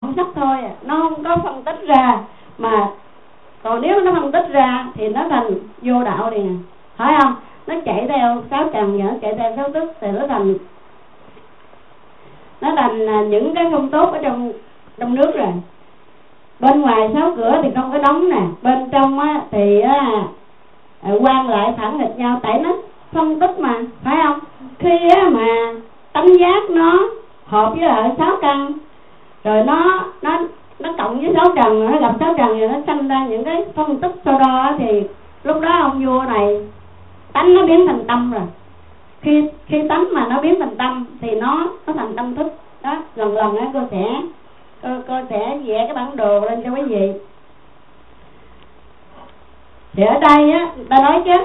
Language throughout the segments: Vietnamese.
sắc thôi, nó không có phân tích ra. Mà còn nếu nó phân tích ra thì nó thành vô đạo liền, phải không? Nó chạy theo sáu trần, nó chạy theo sáu thức thì nó thành những cái không tốt ở trong nước rồi. Bên ngoài sáu cửa thì không có đóng nè, bên trong á thì quan lại phản nghịch nhau, tại nó phân tích mà, phải không? Khi á mà tánh giác nó hợp với lại sáu căn, rồi nó cộng với sáu trần, nó gặp sáu trần rồi nó sanh ra những cái phân tích sau đó, thì lúc đó ông vua này tánh nó biến thành tâm rồi. Khi tánh mà nó biến thành tâm thì nó thành tâm thức đó. Lần á cô sẽ vẽ cái bản đồ lên cho quý vị. Thì ở đây á ta nói chứ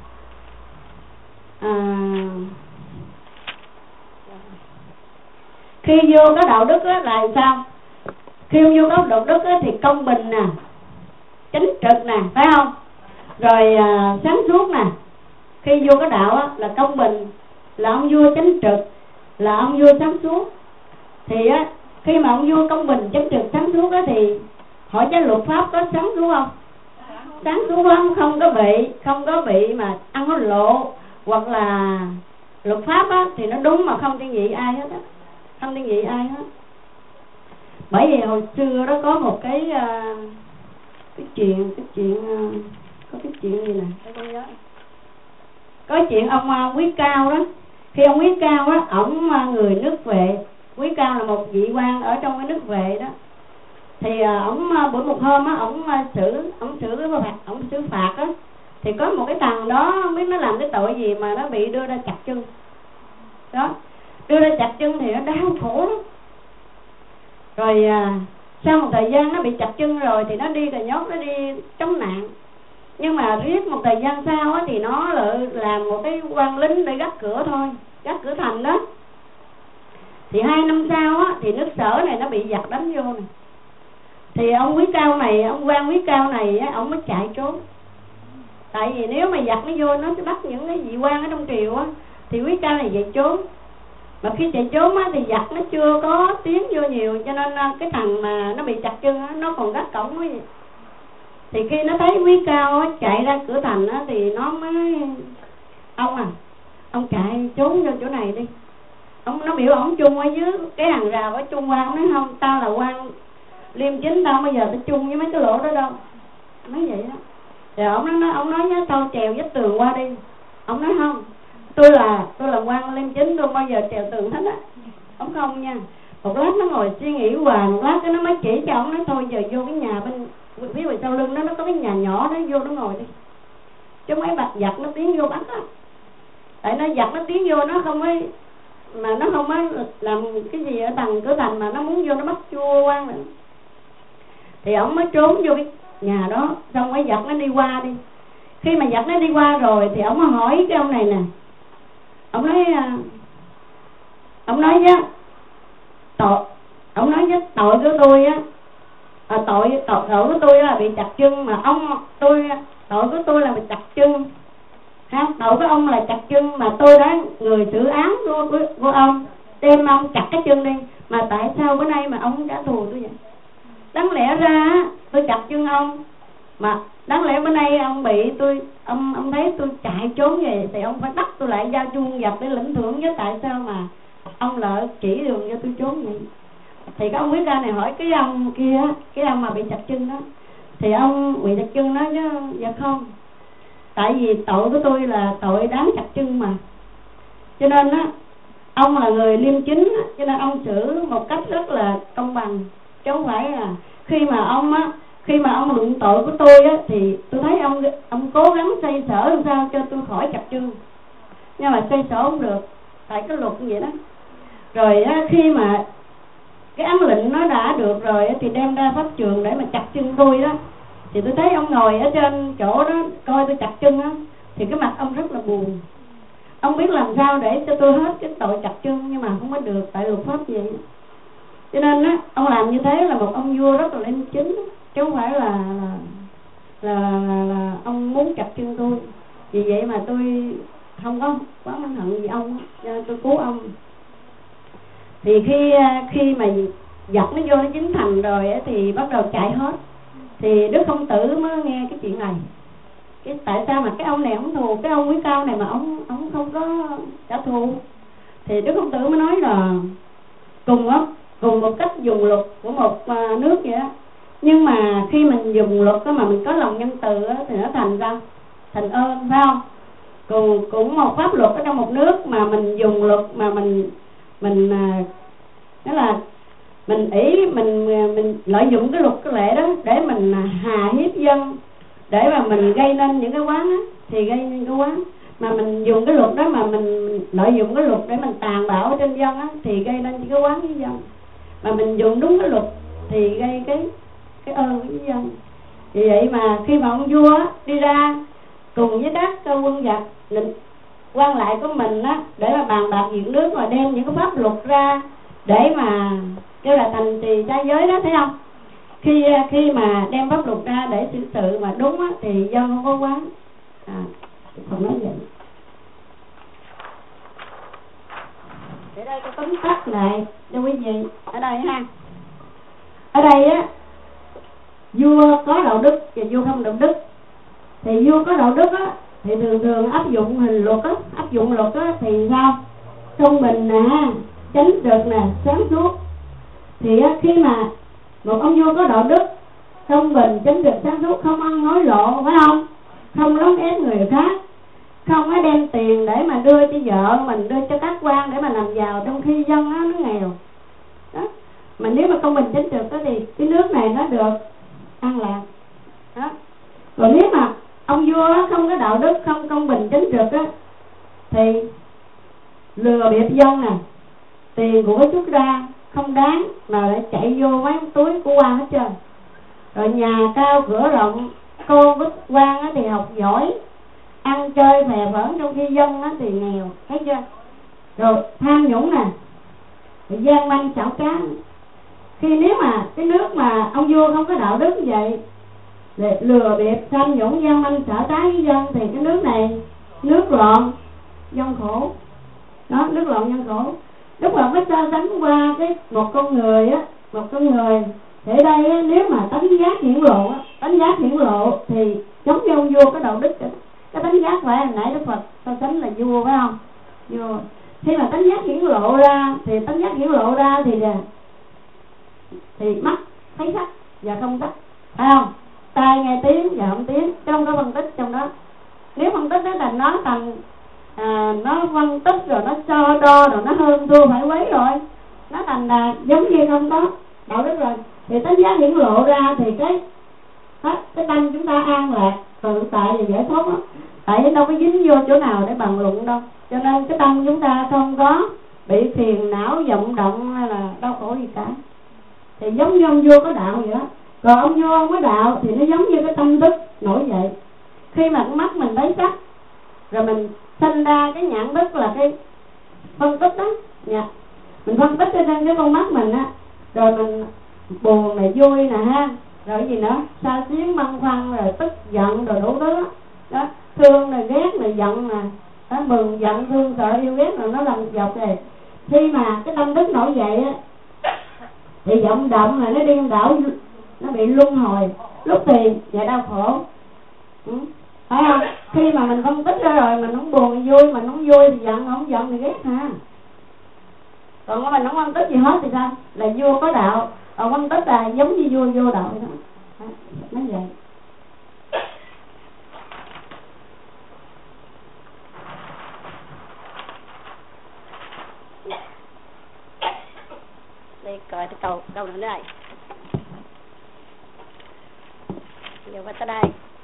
khi vô có đạo đức á là sao? Khi vô có đạo đức á thì công bình nè, chính trực nè, phải không? Rồi sáng suốt nè. Khi vô có đạo á là công bình, là ông vua chính trực, là ông vua sáng suốt. Thì á khi mà ông vua công bình, chính trực, sáng suốt á thì hỏi cho luật pháp có sáng suốt không? Sáng suốt không? Không có bị mà ăn hối lộ, hoặc là luật pháp á thì nó đúng mà không thiên vị ai hết á, không thiên vị ai hết. Bởi vì hồi xưa đó có một cái chuyện có cái chuyện gì nè, tôi nhớ. Có chuyện ông Quý Cao đó. Khi ông Quý Cao á, ổng người nước Vệ. Quý Cao là một vị quan ở trong cái nước Vệ đó. Thì ổng bữa một hôm á, ổng xử phạt á. Thì có một cái thằng đó không biết nó làm cái tội gì mà nó bị đưa ra chặt chân. Đó, đưa ra chặt chân thì nó đau khổ lắm. Rồi sau một thời gian nó bị chặt chân rồi thì nó đi cà nhốt, nó đi chống nạn. Nhưng mà riết một thời gian sau á thì nó lại làm một cái quan lính để gác cửa thôi, gác cửa thành đó. Thì 2 năm sau á thì nước Sở này nó bị giặc đánh vô này. Thì ông Quý Cao này, ông quan Quý Cao này á, ông mới chạy trốn. Tại vì nếu mà giặc nó vô nó sẽ bắt những cái vị quan ở trong triều á, thì Quý Cao này chạy trốn. Mà khi chạy trốn á thì giặc nó chưa có tiến vô nhiều, cho nên cái thằng mà nó bị chặt chân á, nó còn gác cổng cái gì. Thì khi nó thấy Quý Cao á chạy ra cửa thành á thì nó mới: ông chạy trốn vô chỗ này đi. Nó biểu ổng chung ở dưới cái hàng rào ở chung qua. Ông nói: không, tao là quan liêm chính, tao bây giờ tao chung với mấy cái lỗ đó đâu. Nói vậy đó. Rồi ông nói nhá, tao trèo vách tường qua đi. Ông nói: không, tôi là quan liêm chính, tôi bao giờ trèo tường hết á. Ông không nha. Một lát nó ngồi suy nghĩ hoài, một lát cái nó mới chỉ cho ông, nói: thôi giờ vô cái nhà bên phía ngoài sau lưng nó có cái nhà nhỏ đó, vô nó ngồi đi. Chứ mấy bạch giặc nó tiến vô bắt á. Tại nó giặc nó tiến vô nó không ấy, mà nó không ấy làm cái gì ở cửa thành mà nó muốn vô nó bắt vua quan nữa. Thì ổng mới trốn vô cái nhà đó, xong cái giặc nó đi qua đi. Khi mà giặc nó đi qua rồi thì ổng mới hỏi cái ông này nè. Ổng nói với tội của tôi á, tội của tôi là bị chặt chân, mà tội của tôi là bị chặt chân. Tội của ông là chặt chân, mà tôi đã người xử án của ông, đem ông chặt cái chân đi. Mà tại sao bữa nay mà ông trả thù tôi vậy? Đáng lẽ ra tôi chặt chân ông, mà đáng lẽ bữa nay ông bị ông thấy tôi chạy trốn về thì ông phải bắt tôi lại giao chuông giặc để lĩnh thưởng chứ. Tại sao mà ông lại chỉ đường cho tôi trốn vậy? Thì cái ông Quý Cao này hỏi cái ông kia, cái ông mà bị chặt chân đó. Thì ông bị chặt chân nói chứ: dạ không, tại vì tội của tôi là tội đáng chặt chân mà, cho nên á ông là người liêm chính á, cho nên ông xử một cách rất là công bằng, chứ không phải là khi mà ông luận tội của tôi á thì tôi thấy ông cố gắng xoay sở làm sao cho tôi khỏi chặt chân, nhưng mà xoay sở không được, tại cái luật như vậy đó. Rồi á, khi mà cái án lệnh nó đã được rồi thì đem ra pháp trường để mà chặt chân tôi đó, thì tôi thấy ông ngồi ở trên chỗ đó coi tôi chặt chân á, thì cái mặt ông rất là buồn. Ông biết làm sao để cho tôi hết cái tội chặt chân, nhưng mà không có được, tại luật pháp vậy. Cho nên á, ông làm như thế là một ông vua rất là liêm chính, chứ không phải là ông muốn chặt chân tôi. Vì vậy mà tôi không có quá ân hận gì ông, cho nên tôi cứu ông. Thì khi mà giật nó vô nó dính thành rồi thì bắt đầu chạy hết. Thì Đức Khổng Tử mới nghe cái chuyện này, cái tại sao mà cái ông này ông thù cái ông Quý Cao này mà ông không có trả thù. Thì Đức Khổng Tử mới nói là cùng một cách dùng luật của một nước vậy đó, nhưng mà khi mình dùng luật đó mà mình có lòng nhân từ đó, thì nó thành sao? Thành ơn, phải không? Cũng một pháp luật ở trong một nước mà mình dùng luật mà mình đó là mình lợi dụng cái luật cái lệ đó để mình hà hiếp dân, để mà mình gây nên những cái quán á, thì gây nên cái quán. Mà mình dùng cái luật đó mà mình lợi dụng cái luật để mình tàn bạo ở trên dân á, thì gây nên những cái quán với dân. Mà mình dùng đúng cái luật thì gây cái ơn với dân. Vì vậy mà khi mà ông vua á, đi ra cùng với các quân giặc quan lại của mình á, để mà bàn bạc việc nước và đem những cái pháp luật ra để mà kêu là thành trì trai giới đó, thấy không? Khi mà đem pháp luật ra để xử sự mà đúng á, thì dân không có quán. Không nói vậy. Để đây tôi tóm tắt lại cho quý vị ở đây ha. Ở đây á, vua có đạo đức và vua không đạo đức. Thì vua có đạo đức á thì thường áp dụng hình luật á, áp dụng luật á thì sao? Công bình nè, tránh trực nè, sáng suốt. Thì á, khi mà một ông vua có đạo đức, công bình, tránh trực, sáng suốt, không ăn nói lộ, phải không? Không lấn ép người khác, không có đem tiền để mà đưa cho vợ mình, đưa cho các quan để mà làm giàu, trong khi dân á, nó nghèo đó. Mà nếu mà công bình tránh trực đó thì cái nước này nó được an lạc đó. Còn nếu mà ông vua á, không có đạo đức, không công bình tránh trực á, thì lừa bịp dân nè, tiền của chút ra không đáng mà lại chạy vô mấy túi của quan hết trơn. Rồi nhà cao cửa rộng, con với quan á thì học giỏi, ăn chơi phè phỡn, trong khi dân á thì nghèo, thấy chưa? Rồi tham nhũng nè, rồi gian manh xảo trá. Khi nếu mà cái nước mà ông vua không có đạo đức như vậy, để lừa bịp, tham nhũng, gian manh xảo trá với dân, thì cái nước này nước loạn dân khổ đó, nước loạn dân khổ. Đức Phật mới so sánh qua một con người á, thì ở đây á, nếu mà tánh giác hiển lộ thì giống như ông vua có đạo đức. Cái tánh giác phải hồi nãy Đức Phật so sánh là vua, phải không? Vua khi mà tánh giác hiển lộ ra thì mắt thấy sắc và không sắc, phải không? Tai nghe tiếng và không tiếng, chứ không có phân tích trong đó. Nếu phân tích đó là nó thành nó phân tích rồi nó so đo rồi nó hơn thua phải quấy rồi, nó thành là giống như không có đạo đức rồi. Thì tánh giác hiển lộ ra thì cái tâm chúng ta an lạc, tự tại và giải thoát đó. Tại vì đâu có dính vô chỗ nào để bàn luận đâu, cho nên cái tâm chúng ta không có bị phiền não vọng động hay là đau khổ gì cả. Thì giống như ông vua có đạo vậy đó. Còn ông vua không có đạo thì nó giống như cái tâm thức nổi dậy. Khi mà cái mắt mình thấy sắc, rồi mình sinh ra cái nhãn thức là cái phân tích đó nha. Mình phân tích trên cái con mắt mình á, rồi mình buồn này vui nè ha, rồi cái gì nữa, sa xuyến băn khoăn, rồi tức giận, rồi đủ thứ đó, thương rồi ghét rồi giận nè đó, mừng giận thương sợ yêu ghét, rồi nó làm dọc này. Khi mà cái tâm thức nổi dậy á thì vọng động là nó điên đảo, nó bị luân hồi, lúc thì dạ đau khổ, phải không? Khi mà mình phân tích ra rồi mình không buồn thì vui, mình không vui thì giận, không giận thì ghét ha. Còn mình không phân tích gì hết thì sao? Là vua có đạo. Còn phân tích là giống như vua vô đạo đó. Nói vậy. Đây coi cái câu nữa đây. Giờ qua tới đây.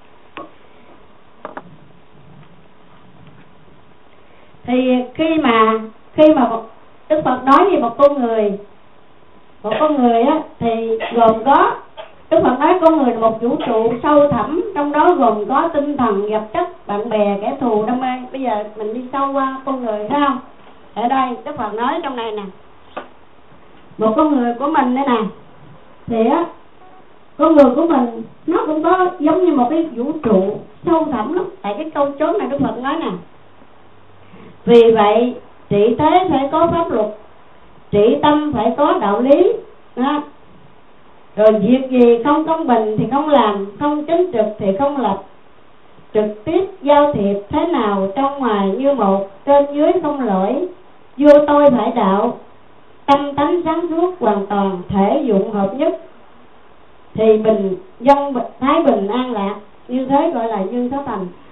Thì khi mà Đức Phật nói về một con người á thì gồm có, Đức Phật nói con người là một vũ trụ sâu thẳm, trong đó gồm có tinh thần, vật chất, bạn bè, kẻ thù, đam mê. Bây giờ mình đi sâu qua con người, thấy không? Ở đây Đức Phật nói trong này nè, một con người của mình đây nè, thì á con người của mình nó cũng có giống như một cái vũ trụ sâu thẳm lắm. Tại cái câu chốt này Đức Phật nói nè, vì vậy trị thế phải có pháp luật, trị tâm phải có đạo lý, đó. Rồi việc gì không công bình thì không làm, không chính trực thì không lập, trực tiếp giao thiệp thế nào trong ngoài như một, trên dưới không lỗi, vô tôi phải đạo, tâm tánh sáng suốt hoàn toàn, thể dụng hợp nhất, thì bình dân thái bình an lạc, như thế gọi là nhân thế thành.